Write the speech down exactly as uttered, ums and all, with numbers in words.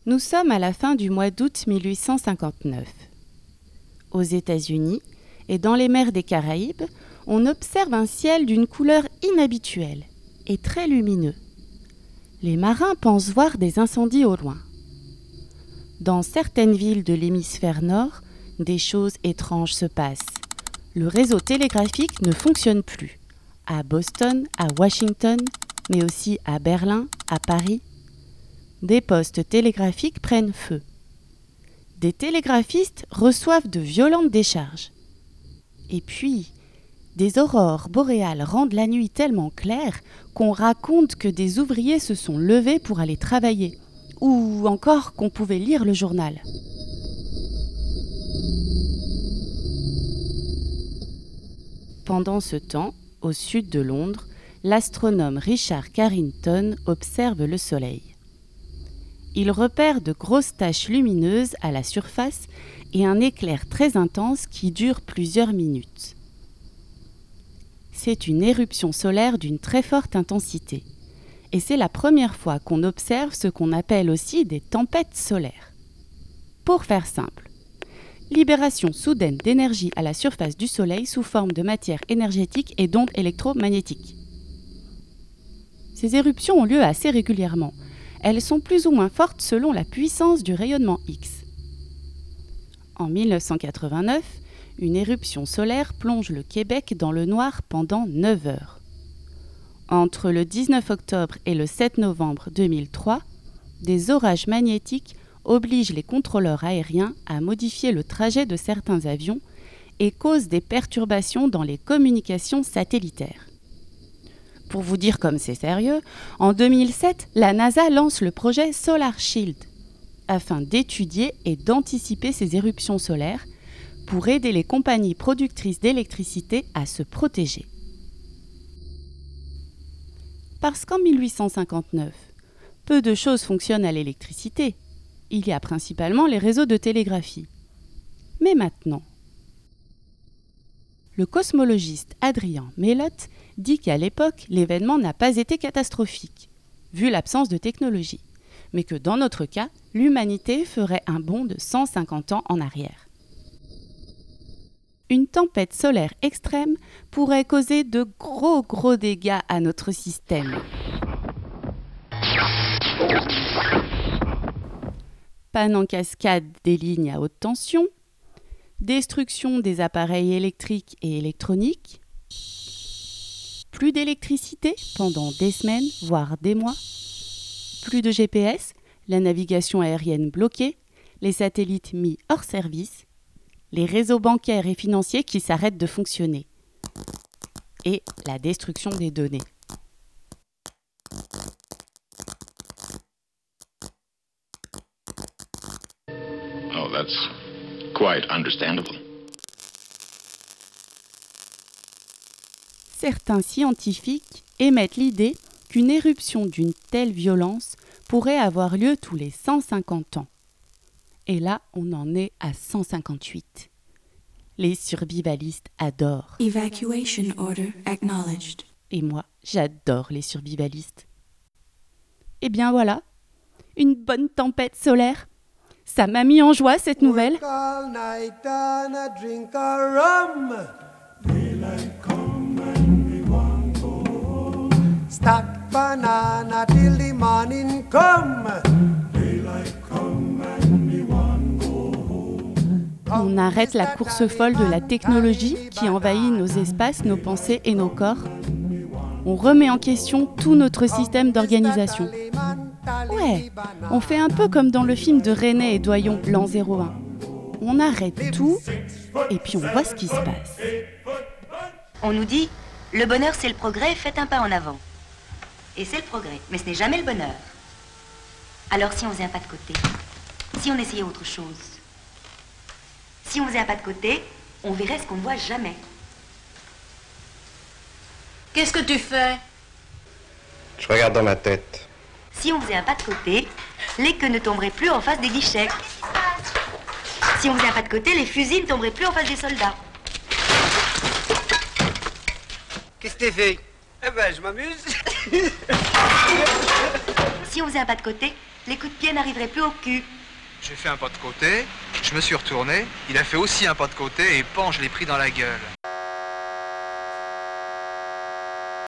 Nous sommes à la fin du mois d'août mille huit cent cinquante-neuf. Aux États-Unis et dans les mers des Caraïbes, on observe un ciel d'une couleur inhabituelle et très lumineux. Les marins pensent voir des incendies au loin. Dans certaines villes de l'hémisphère nord, des choses étranges se passent. Le réseau télégraphique ne fonctionne plus. À Boston, à Washington, mais aussi à Berlin, à Paris. Des postes télégraphiques prennent feu. Des télégraphistes reçoivent de violentes décharges. Et puis, des aurores boréales rendent la nuit tellement claire qu'on raconte que des ouvriers se sont levés pour aller travailler, ou encore qu'on pouvait lire le journal. Pendant ce temps, au sud de Londres, l'astronome Richard Carrington observe le Soleil. Il repère de grosses taches lumineuses à la surface et un éclair très intense qui dure plusieurs minutes. C'est une éruption solaire d'une très forte intensité. Et c'est la première fois qu'on observe ce qu'on appelle aussi des tempêtes solaires. Pour faire simple, libération soudaine d'énergie à la surface du Soleil sous forme de matière énergétique et d'ondes électromagnétiques. Ces éruptions ont lieu assez régulièrement. Elles sont plus ou moins fortes selon la puissance du rayonnement X. En mille neuf cent quatre-vingt-neuf, une éruption solaire plonge le Québec dans le noir pendant neuf heures. Entre le dix-neuf octobre et le sept novembre deux mille trois, des orages magnétiques obligent les contrôleurs aériens à modifier le trajet de certains avions et causent des perturbations dans les communications satellitaires. Pour vous dire comme c'est sérieux, en deux mille sept, la NASA lance le projet Solar Shield afin d'étudier et d'anticiper ces éruptions solaires pour aider les compagnies productrices d'électricité à se protéger. Parce qu'en mille huit cent cinquante-neuf, peu de choses fonctionnent à l'électricité. Il y a principalement les réseaux de télégraphie. Mais maintenant, le cosmologiste Adrien Melotte dit qu'à l'époque, l'événement n'a pas été catastrophique, vu l'absence de technologie, mais que dans notre cas, l'humanité ferait un bond de cent cinquante ans en arrière. Une tempête solaire extrême pourrait causer de gros gros dégâts à notre système. Panne en cascade des lignes à haute tension, destruction des appareils électriques et électroniques, plus d'électricité pendant des semaines, voire des mois, plus de G P S, la navigation aérienne bloquée, les satellites mis hors service, les réseaux bancaires et financiers qui s'arrêtent de fonctionner, et la destruction des données. Oh, that's quite understandable. Certains scientifiques émettent l'idée qu'une éruption d'une telle violence pourrait avoir lieu tous les cent cinquante ans. Et là, on en est à cent cinquante-huit. Les survivalistes adorent. Evacuation order acknowledged. Et moi, j'adore les survivalistes. Eh bien voilà, une bonne tempête solaire. Ça m'a mis en joie cette nouvelle. Stack banana till the morning come. Daylight come and we want go home. On arrête la course folle de la technologie qui envahit nos espaces, nos pensées et nos corps. On remet en question tout notre système d'organisation. Ouais, on fait un peu comme dans le film de René et Doyon, l'an zéro un. On arrête tout et puis on voit ce qui se passe. On nous dit, le bonheur c'est le progrès, faites un pas en avant. Et c'est le progrès, mais ce n'est jamais le bonheur. Alors si on faisait un pas de côté, si on essayait autre chose, si on faisait un pas de côté, on verrait ce qu'on ne voit jamais. Qu'est-ce que tu fais? Je regarde dans ma tête. Si on faisait un pas de côté, les queues ne tomberaient plus en face des guichets. Si on faisait un pas de côté, les fusils ne tomberaient plus en face des soldats. Qu'est-ce que t'as fait? Eh ben, je m'amuse. Si on faisait un pas de côté, Les coups de pied n'arriveraient plus au cul. J'ai fait un pas de côté, je me suis retourné, il a fait aussi un pas de côté et pan, je l'ai pris dans la gueule.